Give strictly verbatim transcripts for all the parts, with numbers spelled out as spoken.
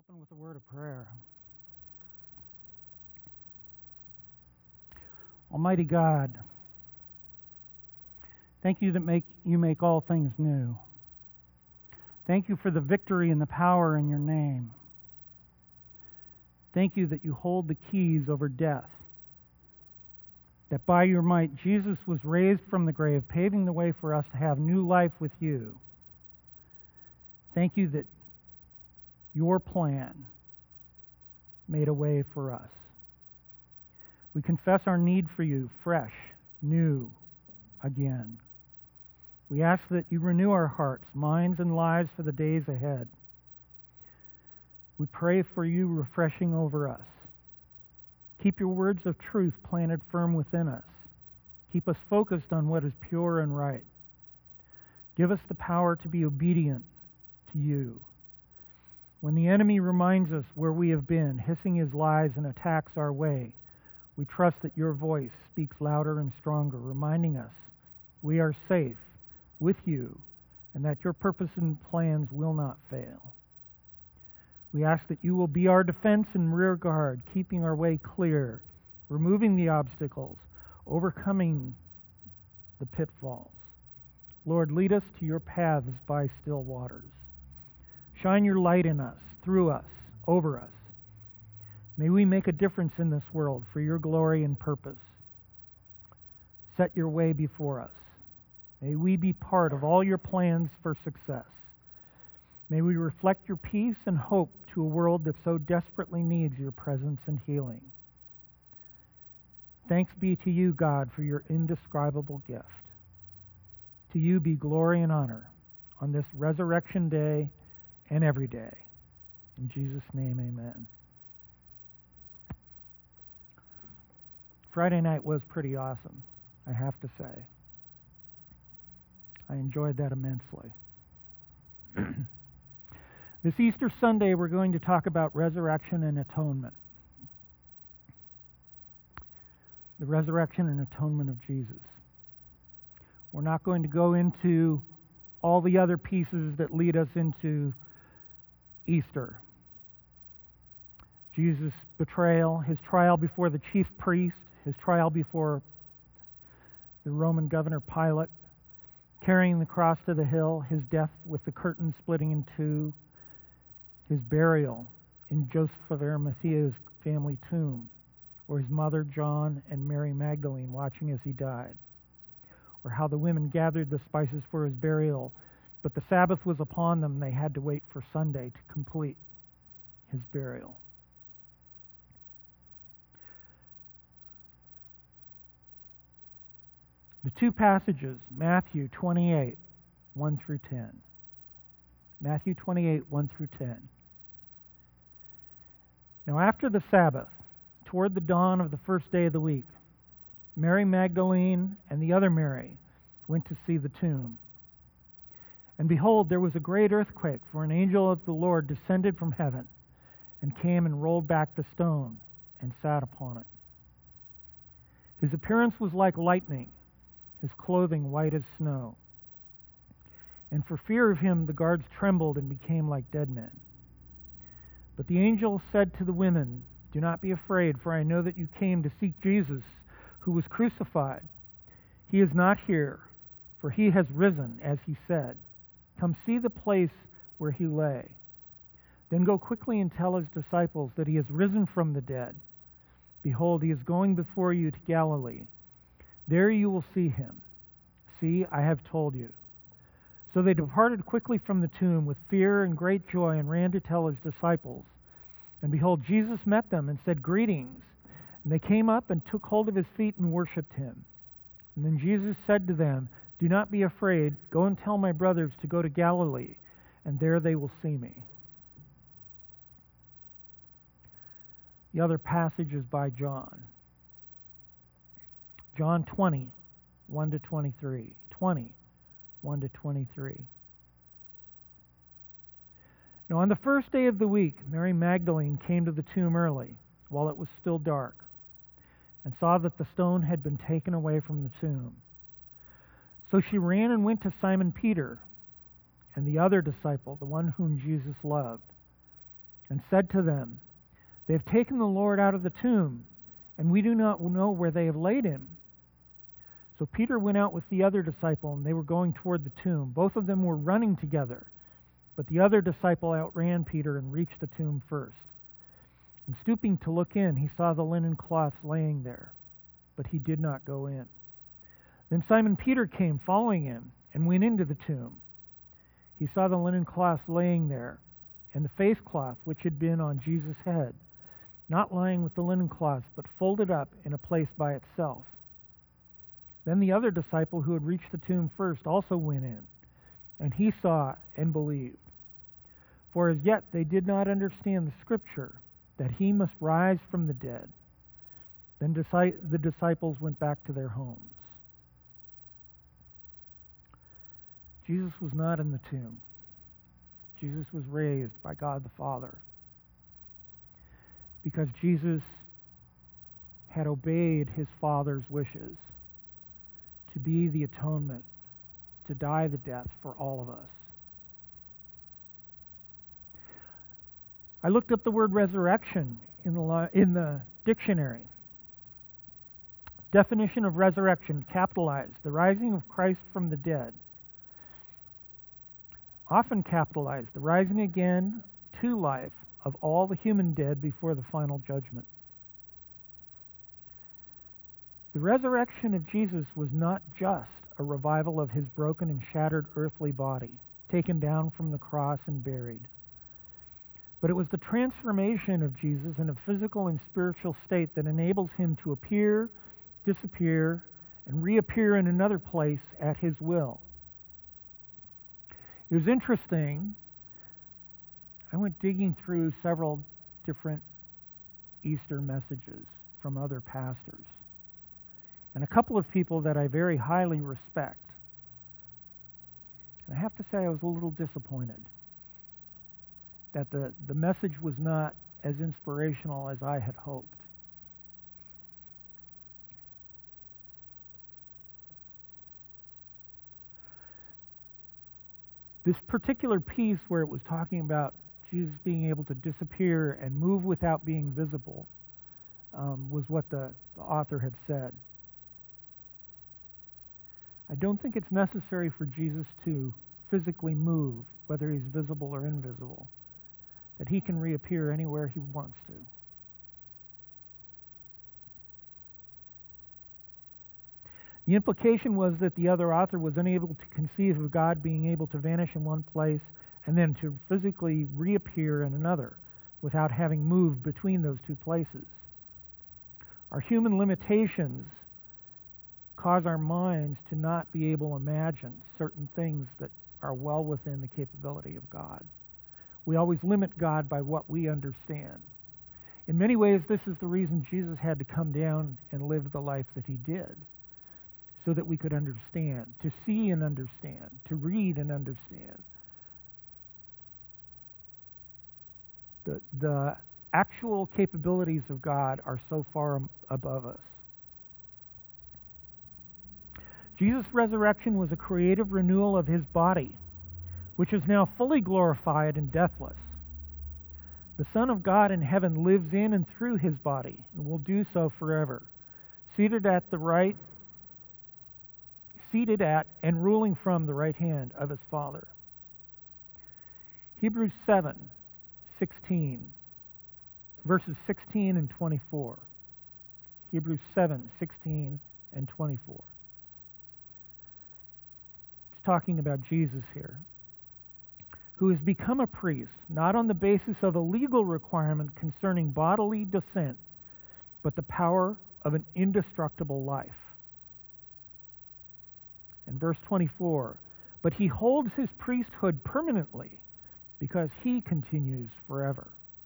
Open with a word of prayer. Almighty God, thank you that make you make all things new. Thank you for the victory and the power in your name. Thank you that you hold the keys over death. That by your might Jesus was raised from the grave, paving the way for us to have new life with you. Thank you that your plan made a way for us. We confess our need for you, fresh, new, again. We ask that you renew our hearts, minds, and lives for the days ahead. We pray for you refreshing over us. Keep your words of truth planted firm within us. Keep us focused on what is pure and right. Give us the power to be obedient to you. When the enemy reminds us where we have been, hissing his lies and attacks our way, we trust that your voice speaks louder and stronger, reminding us we are safe with you and that your purpose and plans will not fail. We ask that you will be our defense and rear guard, keeping our way clear, removing the obstacles, overcoming the pitfalls. Lord, lead us to your paths by still waters. Shine your light in us, through us, over us. May we make a difference in this world for your glory and purpose. Set your way before us. May we be part of all your plans for success. May we reflect your peace and hope to a world that so desperately needs your presence and healing. Thanks be to you, God, for your indescribable gift. To you be glory and honor on this resurrection day and every day. In Jesus' name, amen. Friday night was pretty awesome, I have to say. I enjoyed that immensely. This Easter Sunday, we're going to talk about resurrection and atonement. The resurrection and atonement of Jesus. We're not going to go into all the other pieces that lead us into Easter. Jesus' betrayal, his trial before the chief priest, his trial before the Roman governor Pilate, carrying the cross to the hill, his death with the curtain splitting in two, his burial in Joseph of Arimathea's family tomb, or his mother John and Mary Magdalene watching as he died, or how the women gathered the spices for his burial, but the Sabbath was upon them, they had to wait for Sunday to complete his burial. The two passages, Matthew twenty-eight, one through ten. Matthew twenty-eight, one through ten. Now after the Sabbath, toward the dawn of the first day of the week, Mary Magdalene and the other Mary went to see the tomb. And behold, there was a great earthquake, for an angel of the Lord descended from heaven and came and rolled back the stone and sat upon it. His appearance was like lightning, his clothing white as snow. And for fear of him, the guards trembled and became like dead men. But the angel said to the women, "Do not be afraid, for I know that you came to seek Jesus, who was crucified. He is not here, for he has risen, as he said. Come see the place where he lay. Then go quickly and tell his disciples that he has risen from the dead. Behold, he is going before you to Galilee. There you will see him. See, I have told you." So they departed quickly from the tomb with fear and great joy and ran to tell his disciples. And behold, Jesus met them and said, "Greetings." And they came up and took hold of his feet and worshipped him. And then Jesus said to them, "Do not be afraid. Go and tell my brothers to go to Galilee, and there they will see me." The other passage is by John. John twenty, one to twenty-three. twenty, one to twenty-three. Now on the first day of the week, Mary Magdalene came to the tomb early, while it was still dark, and saw that the stone had been taken away from the tomb. So she ran and went to Simon Peter and the other disciple, the one whom Jesus loved, and said to them, "They have taken the Lord out of the tomb, and we do not know where they have laid him." So Peter went out with the other disciple, and they were going toward the tomb. Both of them were running together, but the other disciple outran Peter and reached the tomb first. And stooping to look in, he saw the linen cloths laying there, but he did not go in. Then Simon Peter came following him and went into the tomb. He saw the linen cloths laying there, and the face cloth which had been on Jesus' head, not lying with the linen cloths, but folded up in a place by itself. Then the other disciple who had reached the tomb first also went in, and he saw and believed. For as yet they did not understand the scripture, that he must rise from the dead. Then the disciples went back to their homes. Jesus was not in the tomb. Jesus was raised by God the Father, because Jesus had obeyed his Father's wishes to be the atonement, to die the death for all of us. I looked up the word resurrection in the in the dictionary. Definition of resurrection, capitalized, the rising of Christ from the dead. Often capitalized, the rising again to life of all the human dead before the final judgment. The resurrection of Jesus was not just a revival of his broken and shattered earthly body, taken down from the cross and buried, but it was the transformation of Jesus in a physical and spiritual state that enables him to appear, disappear, and reappear in another place at his will. It was interesting. I went digging through several different Easter messages from other pastors, and a couple of people that I very highly respect. And I have to say I was a little disappointed that the, the message was not as inspirational as I had hoped. This particular piece where it was talking about Jesus being able to disappear and move without being visible um, was what the, the author had said. I don't think it's necessary for Jesus to physically move, whether he's visible or invisible, that he can reappear anywhere he wants to. The implication was that the other author was unable to conceive of God being able to vanish in one place and then to physically reappear in another without having moved between those two places. Our human limitations cause our minds to not be able to imagine certain things that are well within the capability of God. We always limit God by what we understand. In many ways, this is the reason Jesus had to come down and live the life that he did, so that we could understand, to see and understand, to read and understand. The, the actual capabilities of God are so far above us. Jesus' resurrection was a creative renewal of his body, which is now fully glorified and deathless. The Son of God in heaven lives in and through his body, and will do so forever, seated at the right seated at and ruling from the right hand of his Father. Hebrews seven, sixteen, verses sixteen and twenty-four. Hebrews seven, sixteen and twenty-four. It's talking about Jesus here, who has become a priest, not on the basis of a legal requirement concerning bodily descent, but the power of an indestructible life. In verse twenty-four, but he holds his priesthood permanently because he continues forever.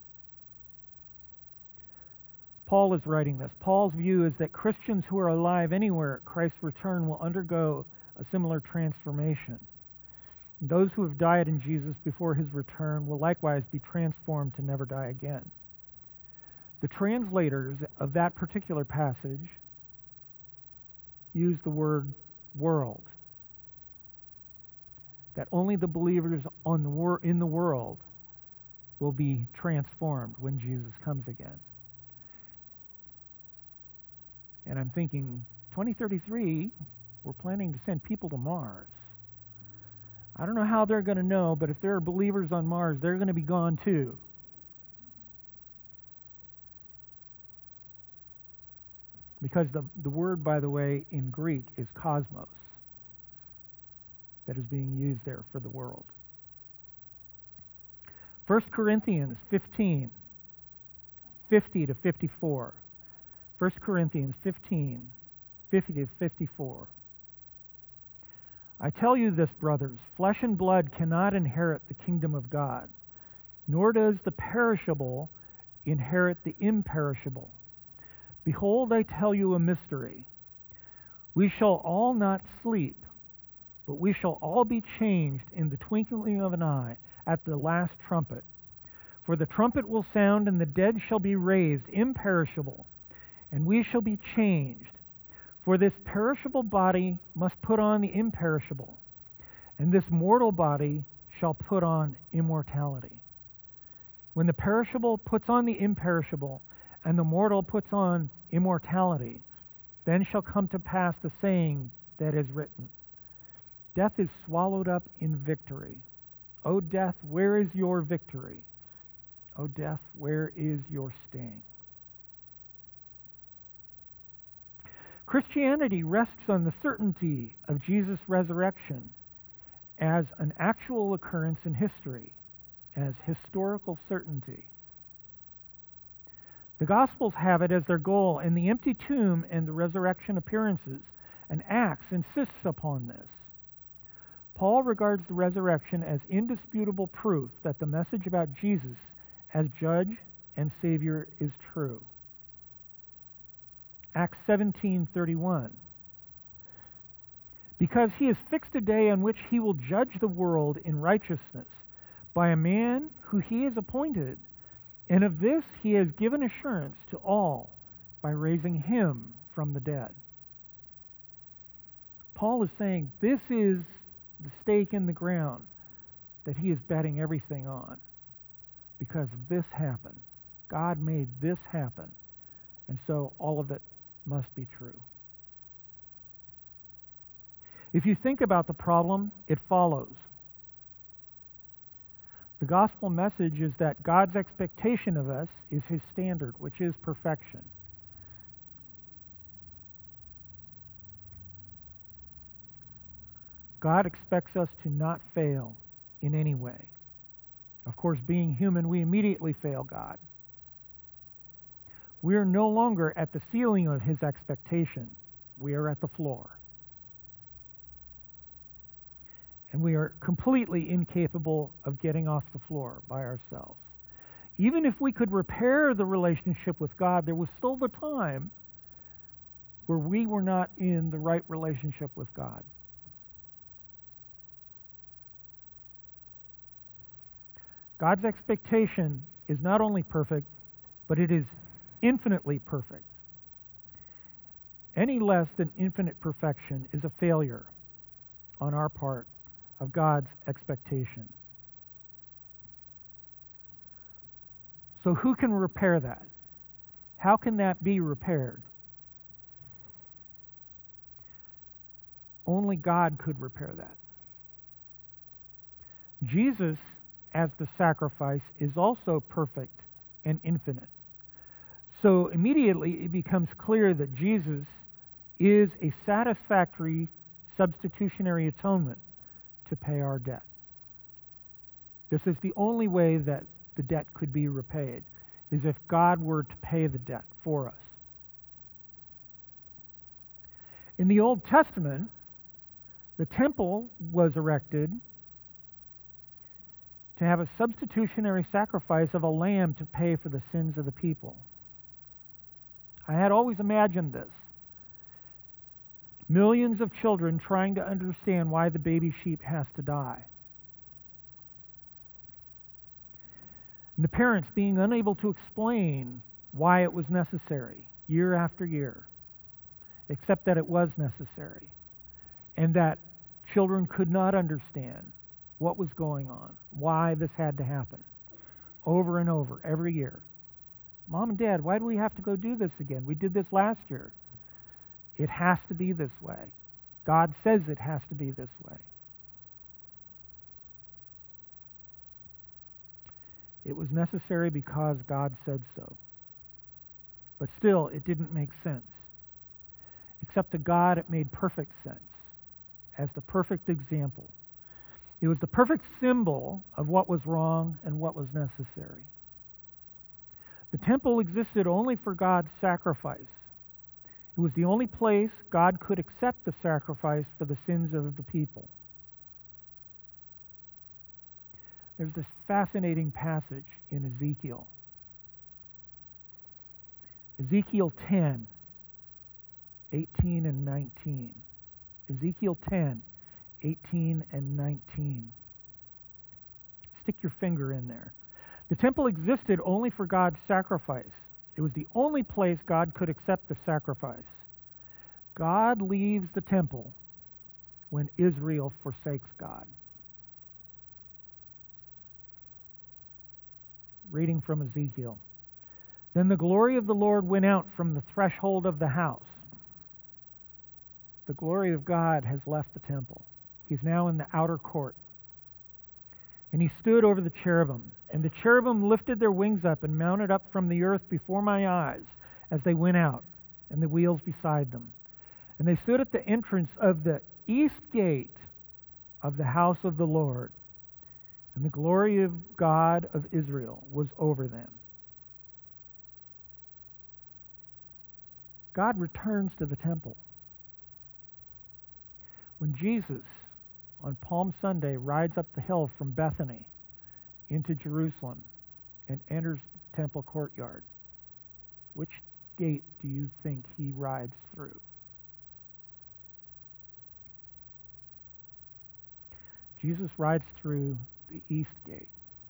Paul is writing this. Paul's view is that Christians who are alive anywhere at Christ's return will undergo a similar transformation. And those who have died in Jesus before his return will likewise be transformed to never die again. The translators of that particular passage use the word world, that only the believers on the wor- in the world will be transformed when Jesus comes again. And I'm thinking, twenty thirty-three, we're planning to send people to Mars. I don't know how they're going to know, but if there are believers on Mars, they're going to be gone too. Because the, the word, by the way, in Greek is cosmos, that is being used there for the world. First Corinthians fifteen, fifty to fifty-four. First Corinthians fifteen, fifty to fifty-four. I tell you this, brothers, flesh and blood cannot inherit the kingdom of God, nor does the perishable inherit the imperishable. Behold, I tell you a mystery. We shall all not sleep, but we shall all be changed in the twinkling of an eye at the last trumpet. For the trumpet will sound, and the dead shall be raised imperishable, and we shall be changed. For this perishable body must put on the imperishable, and this mortal body shall put on immortality. When the perishable puts on the imperishable, and the mortal puts on immortality, then shall come to pass the saying that is written, Death is swallowed up in victory. O death, where is your victory? O death, where is your sting? Christianity rests on the certainty of Jesus' resurrection as an actual occurrence in history, as historical certainty. The Gospels have it as their goal, and the empty tomb and the resurrection appearances and Acts insists upon this. Paul regards the resurrection as indisputable proof that the message about Jesus as judge and Savior is true. Acts seventeen thirty-one. Because he has fixed a day on which he will judge the world in righteousness by a man who he has appointed, and of this he has given assurance to all by raising him from the dead. Paul is saying this is the stake in the ground that he is betting everything on, because this happened. God made this happen, and so all of it must be true. If you think about the problem, it follows. The gospel message is that God's expectation of us is his standard, which is perfection. God expects us to not fail in any way. Of course, being human, we immediately fail God. We are no longer at the ceiling of his expectation. We are at the floor. And we are completely incapable of getting off the floor by ourselves. Even if we could repair the relationship with God, there was still the time where we were not in the right relationship with God. God's expectation is not only perfect, but it is infinitely perfect. Any less than infinite perfection is a failure on our part of God's expectation. So who can repair that? How can that be repaired? Only God could repair that. Jesus, as the sacrifice, is also perfect and infinite. So immediately it becomes clear that Jesus is a satisfactory substitutionary atonement to pay our debt. This is the only way that the debt could be repaid, is if God were to pay the debt for us. In the Old Testament, the temple was erected to have a substitutionary sacrifice of a lamb to pay for the sins of the people. I had always imagined this. Millions of children trying to understand why the baby sheep has to die. And the parents being unable to explain why it was necessary year after year, except that it was necessary, and that children could not understand what was going on, why this had to happen, over and over every year. Mom and Dad, why do we have to go do this again? We did this last year. It has to be this way. God says it has to be this way. It was necessary because God said so. But still, it didn't make sense. Except to God, it made perfect sense as the perfect example. It was the perfect symbol of what was wrong and what was necessary. The temple existed only for God's sacrifice. It was the only place God could accept the sacrifice for the sins of the people. There's this fascinating passage in Ezekiel. Ezekiel ten, eighteen and nineteen. Ezekiel ten, eighteen and nineteen. Stick your finger in there. The temple existed only for God's sacrifice. It was the only place God could accept the sacrifice. God leaves the temple when Israel forsakes God. Reading from Ezekiel. Then the glory of the Lord went out from the threshold of the house. The glory of God has left the temple. He's now in the outer court. And he stood over the cherubim. And the cherubim lifted their wings up and mounted up from the earth before my eyes as they went out, and the wheels beside them. And they stood at the entrance of the east gate of the house of the Lord. And the glory of God of Israel was over them. God returns to the temple. When Jesus, on Palm Sunday, rides up the hill from Bethany into Jerusalem and enters the temple courtyard, which gate do you think he rides through? Jesus rides through the east gate.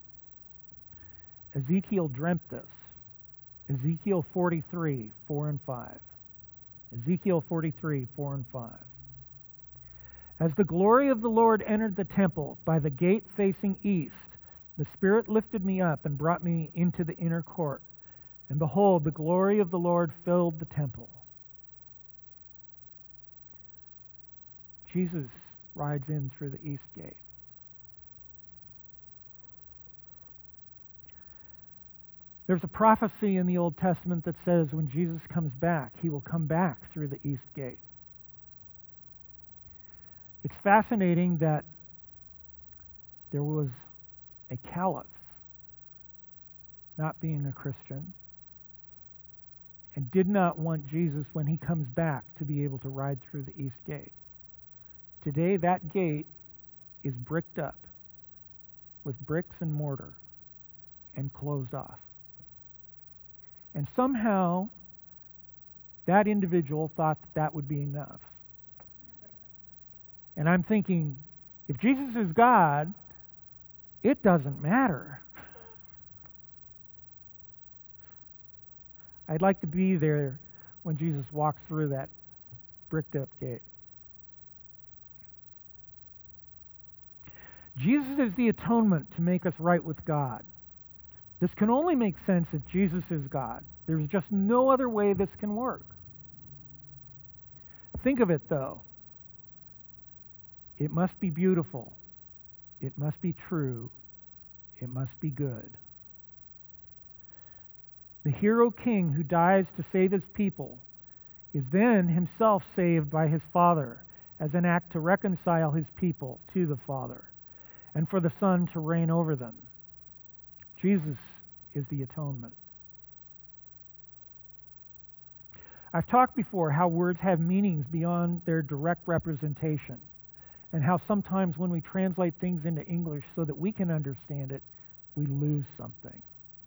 Ezekiel dreamt this. Ezekiel forty-three, four and five. Ezekiel forty-three, four and five. As the glory of the Lord entered the temple by the gate facing east, the Spirit lifted me up and brought me into the inner court. And behold, the glory of the Lord filled the temple. Jesus rides in through the east gate. There's a prophecy in the Old Testament that says when Jesus comes back, he will come back through the east gate. It's fascinating that there was a caliph, not being a Christian, and did not want Jesus, when he comes back, to be able to ride through the east gate. Today, that gate is bricked up with bricks and mortar and closed off. And somehow, that individual thought that that would be enough. And I'm thinking, if Jesus is God, it doesn't matter. I'd like to be there when Jesus walks through that bricked up gate. Jesus is the atonement to make us right with God. This can only make sense if Jesus is God. There's just no other way this can work. Think of it, though. It must be beautiful. It must be true. It must be good. The hero king who dies to save his people is then himself saved by his Father as an act to reconcile his people to the Father and for the Son to reign over them. Jesus is the atonement. I've talked before how words have meanings beyond their direct representation, and how sometimes when we translate things into English so that we can understand it, we lose something.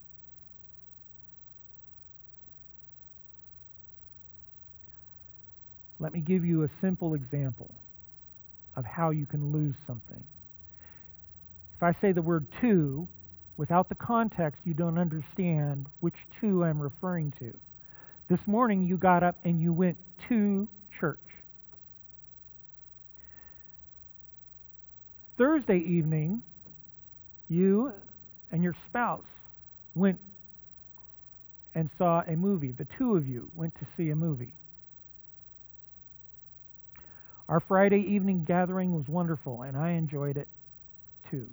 Let me give you a simple example of how you can lose something. If I say the word to, without the context, you don't understand which to I'm referring to. This morning you got up and you went to church. Thursday evening, you and your spouse went and saw a movie. The two of you went to see a movie. Our Friday evening gathering was wonderful, and I enjoyed it too.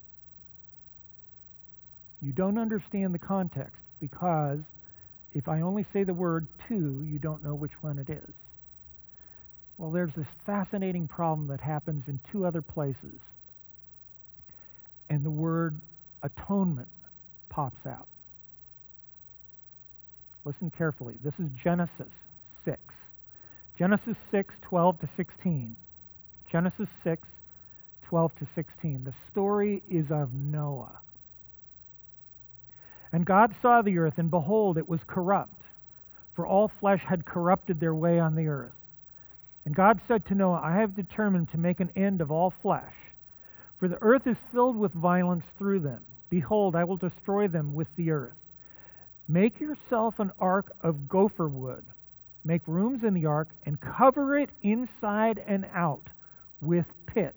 You don't understand the context because if I only say the word two, you don't know which one it is. Well, there's this fascinating problem that happens in two other places, and the word atonement pops out. Listen carefully. This is Genesis six. Genesis six, twelve to sixteen. Genesis six, twelve to sixteen. The story is of Noah. And God saw the earth, and behold, it was corrupt, for all flesh had corrupted their way on the earth. And God said to Noah, I have determined to make an end of all flesh, for the earth is filled with violence through them. Behold, I will destroy them with the earth. Make yourself an ark of gopher wood. Make rooms in the ark, and cover it inside and out with pitch.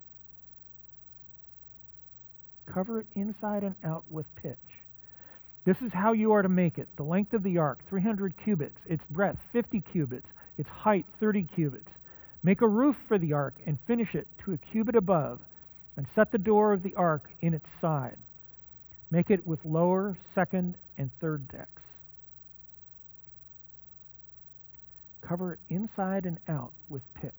Cover it inside and out with pitch. This is how you are to make it. The length of the ark, three hundred cubits. Its breadth, fifty cubits. Its height, thirty cubits. Make a roof for the ark, and finish it to a cubit above, and set the door of the ark in its side. Make it with lower, second, and third decks. Cover it inside and out with pitch.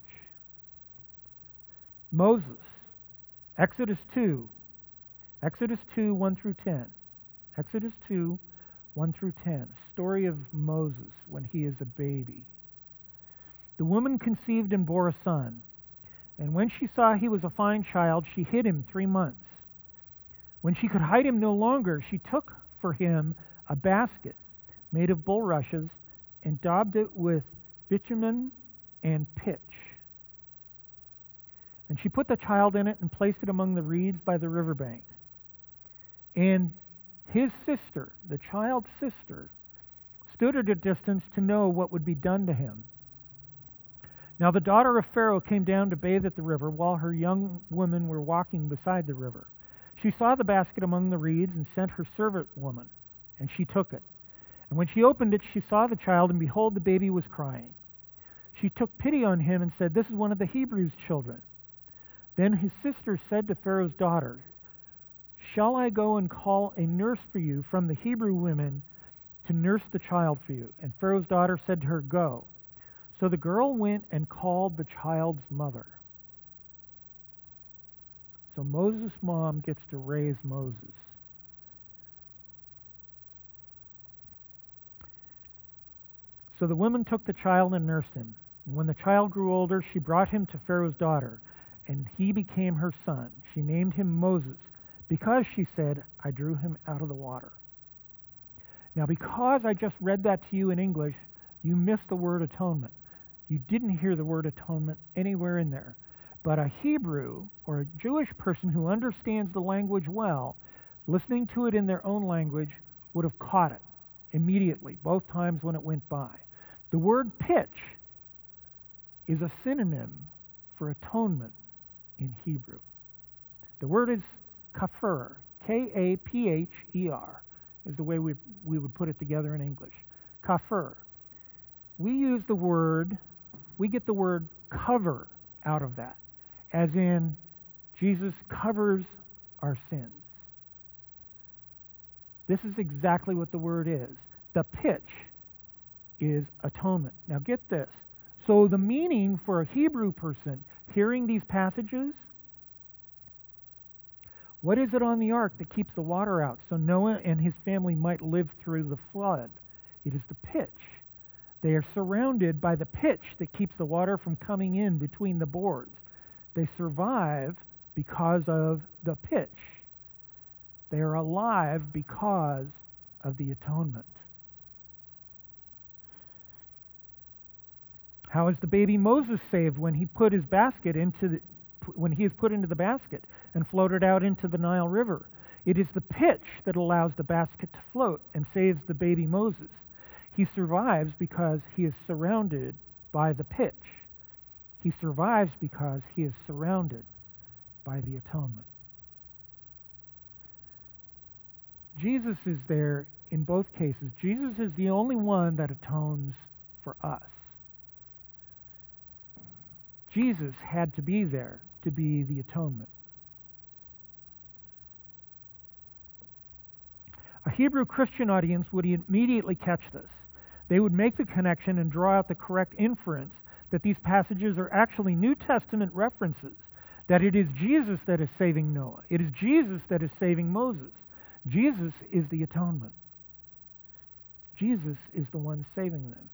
Moses, Exodus two. Exodus two, one through ten. Exodus two, one through ten. Story of Moses when he is a baby. The woman conceived and bore a son. And when she saw he was a fine child, she hid him three months. When she could hide him no longer, she took for him a basket made of bulrushes and daubed it with bitumen and pitch. And she put the child in it and placed it among the reeds by the riverbank. And his sister, the child's sister, stood at a distance to know what would be done to him. Now the daughter of Pharaoh came down to bathe at the river while her young women were walking beside the river. She saw the basket among the reeds and sent her servant woman, and she took it. And when she opened it, she saw the child, and behold, the baby was crying. She took pity on him and said, This is one of the Hebrews' children. Then his sister said to Pharaoh's daughter, Shall I go and call a nurse for you from the Hebrew women to nurse the child for you? And Pharaoh's daughter said to her, Go. So the girl went and called the child's mother. So Moses' mom gets to raise Moses. So the woman took the child and nursed him. And when the child grew older, she brought him to Pharaoh's daughter, and he became her son. She named him Moses, because, she said, I drew him out of the water. Now, because I just read that to you in English, you missed the word atonement. You didn't hear the word atonement anywhere in there. But a Hebrew or a Jewish person who understands the language well, listening to it in their own language, would have caught it immediately, both times when it went by. The word pitch is a synonym for atonement in Hebrew. The word is kafir, K A P H E R, is the way we, we would put it together in English. Kafir. We use the word, we get the word cover out of that, as in Jesus covers our sins. This is exactly what the word is. The pitch is atonement. Now get this. So the meaning for a Hebrew person hearing these passages, what is it on the ark that keeps the water out so Noah and his family might live through the flood? It is the pitch. They are surrounded by the pitch that keeps the water from coming in between the boards. They survive because of the pitch. They are alive because of the atonement. How is the baby Moses saved when he put his basket into the, when he is put into the basket and floated out into the Nile River? It is the pitch that allows the basket to float and saves the baby Moses. He survives because he is surrounded by the pitch. He survives because he is surrounded by the atonement. Jesus is there in both cases. Jesus is the only one that atones for us. Jesus had to be there to be the atonement. A Hebrew Christian audience would immediately catch this. They would make the connection and draw out the correct inference that these passages are actually New Testament references, that it is Jesus that is saving Noah. It is Jesus that is saving Moses. Jesus is the atonement. Jesus is the one saving them.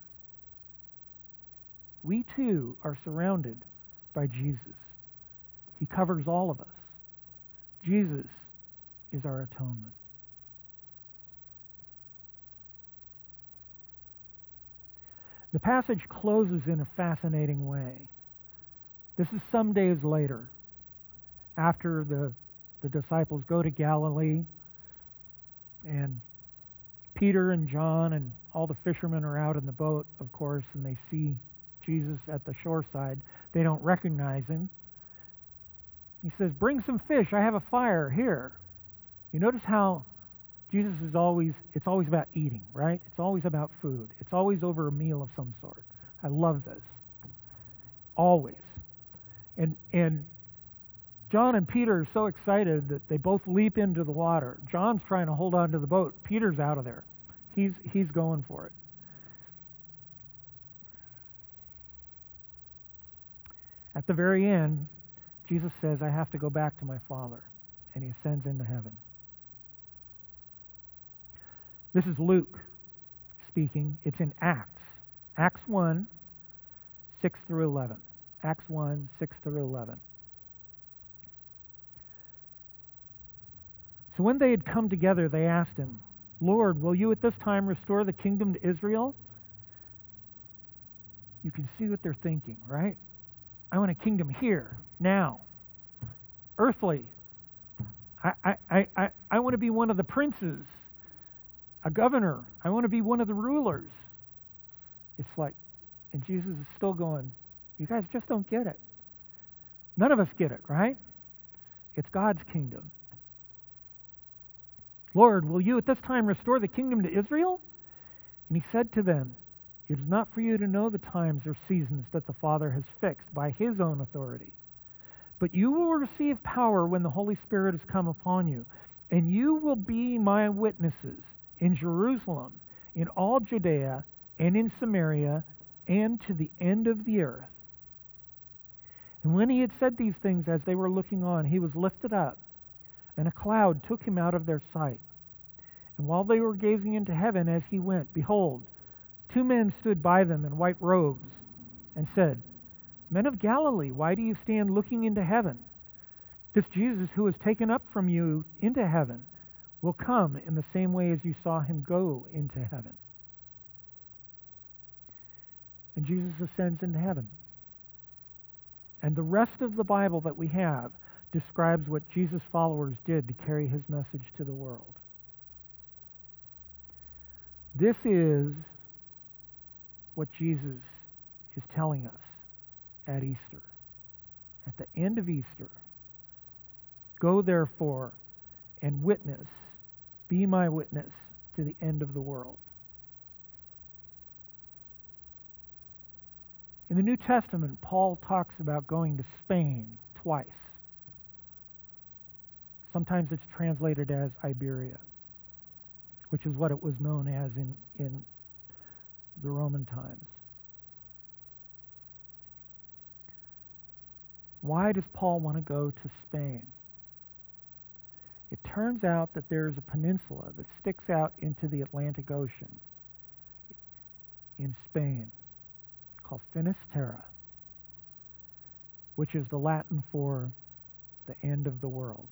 We too are surrounded by Jesus. He covers all of us. Jesus is our atonement. The passage closes in a fascinating way. This is some days later, after the, the disciples go to Galilee, and Peter and John and all the fishermen are out in the boat, of course, and they see Jesus at the shoreside. They don't recognize him. He says, "Bring some fish. I have a fire here." You notice how Jesus is always, it's always about eating, right? It's always about food. It's always over a meal of some sort. I love this. Always. And and John and Peter are so excited that they both leap into the water. John's trying to hold on to the boat. Peter's out of there. He's he's going for it. At the very end, Jesus says, "I have to go back to my Father," and he ascends into heaven. This is Luke speaking. It's in Acts. Acts one, six through eleven. Acts one, six through eleven. So when they had come together, they asked him, "Lord, will you at this time restore the kingdom to Israel?" You can see what they're thinking, right? I want a kingdom here, now. Earthly. I, I, I, I, I want to be one of the princes, a governor. I want to be one of the rulers. It's like, and Jesus is still going, you guys just don't get it. None of us get it, right? It's God's kingdom. "Lord, will you at this time restore the kingdom to Israel?" And he said to them, "It is not for you to know the times or seasons that the Father has fixed by his own authority. But you will receive power when the Holy Spirit has come upon you, and you will be my witnesses in Jerusalem, in all Judea, and in Samaria, and to the end of the earth." And when he had said these things, as they were looking on, he was lifted up, and a cloud took him out of their sight. And while they were gazing into heaven as he went, behold, two men stood by them in white robes, and said, "Men of Galilee, why do you stand looking into heaven? This Jesus who was taken up from you into heaven will come in the same way as you saw him go into heaven." And Jesus ascends into heaven. And the rest of the Bible that we have describes what Jesus' followers did to carry his message to the world. This is what Jesus is telling us at Easter. At the end of Easter, "Go therefore and witness, be my witness to the end of the world." In the New Testament, Paul talks about going to Spain twice. Sometimes it's translated as Iberia, which is what it was known as in, in the Roman times. Why does Paul want to go to Spain? It turns out that there's a peninsula that sticks out into the Atlantic Ocean in Spain called Finisterre, which is the Latin for the end of the world.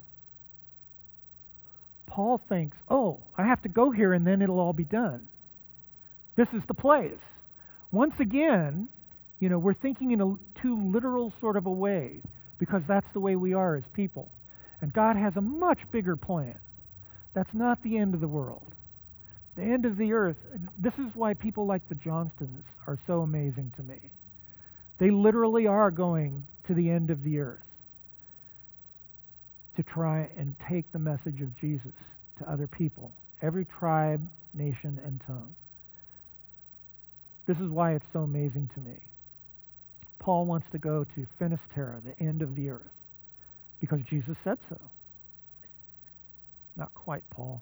Paul thinks, oh, I have to go here and then it'll all be done. This is the place. Once again, you know, we're thinking in a too literal sort of a way because that's the way we are as people. And God has a much bigger plan. That's not the end of the world. The end of the earth, this is why people like the Johnstons are so amazing to me. They literally are going to the end of the earth to try and take the message of Jesus to other people every tribe, nation, and tongue. This is why it's so amazing to me. Paul wants to go to Finisterre, the end of the earth, because Jesus said so. Not quite, Paul.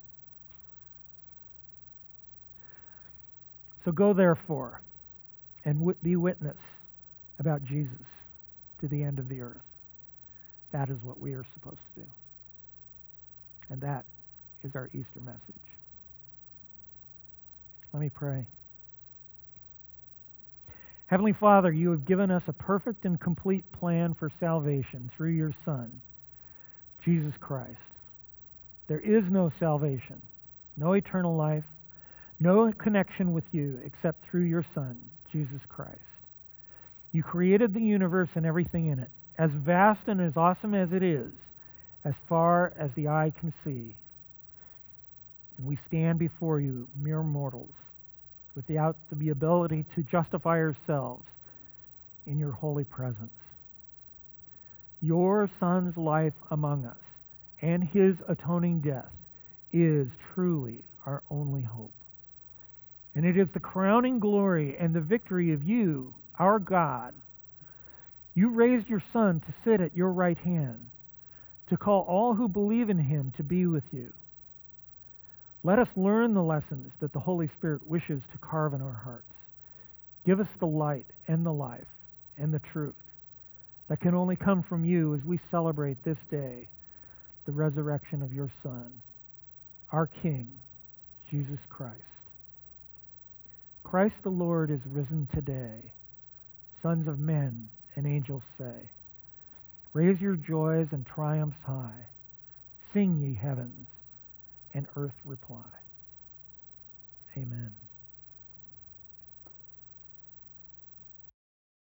So go therefore and w- be witness about Jesus to the end of the earth. That is what we are supposed to do. And that is our Easter message. Let me pray. Heavenly Father, you have given us a perfect and complete plan for salvation through your Son, Jesus Christ. There is no salvation, no eternal life, no connection with you except through your Son, Jesus Christ. You created the universe and everything in it, as vast and as awesome as it is, as far as the eye can see. And we stand before you, mere mortals, without the ability to justify ourselves in your holy presence. Your Son's life among us and his atoning death is truly our only hope. And it is the crowning glory and the victory of you, our God. You raised your Son to sit at your right hand, to call all who believe in him to be with you. Let us learn the lessons that the Holy Spirit wishes to carve in our hearts. Give us the light and the life and the truth that can only come from you as we celebrate this day the resurrection of your Son, our King, Jesus Christ. Christ the Lord is risen today, sons of men and angels say. Raise your joys and triumphs high. Sing, ye heavens, and earth reply. Amen.